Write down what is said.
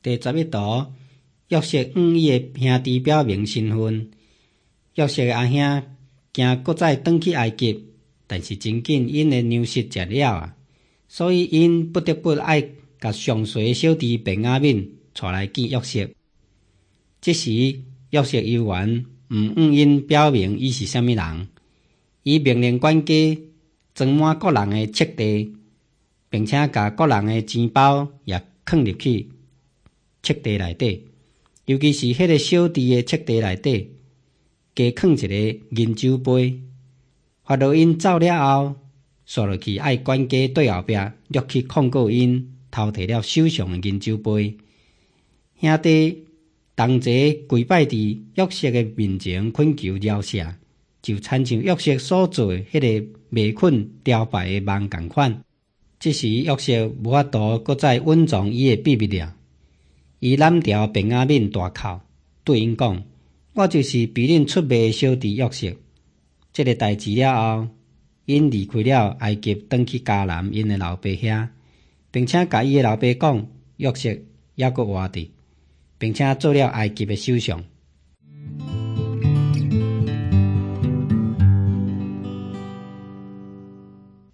第11图，约瑟向伊的兄弟表明身份。约瑟的阿兄惊搁再转去埃及，但是真紧因的粮食食了啊，所以因不得不爱甲上细的小弟便雅悯带来见约瑟。这时约瑟犹原毋向因表明伊是啥物人，伊命令管家装满各人的册地，并且甲各人的钱包也放入去册地内底，尤其是迄个小弟的册地内底，加放一个银酒杯。发落因走了后，刷落去爱管家对后壁掠去控告因偷摕了手上的银酒杯。兄弟同齐跪拜伫约瑟的面前恳求饶赦，就亲像约瑟所做迄个未捆雕败的梦同款。这时约瑟无法度搁再稳藏伊的秘密了，伊揽调便雅悯大哭，对因讲：“我就是比恁出卖的小弟约瑟。”这个代志了后，因离开了埃及，转去迦南因的老爸遐，并且甲伊的老爸讲，约瑟还阁活着，并且做了埃及的首相。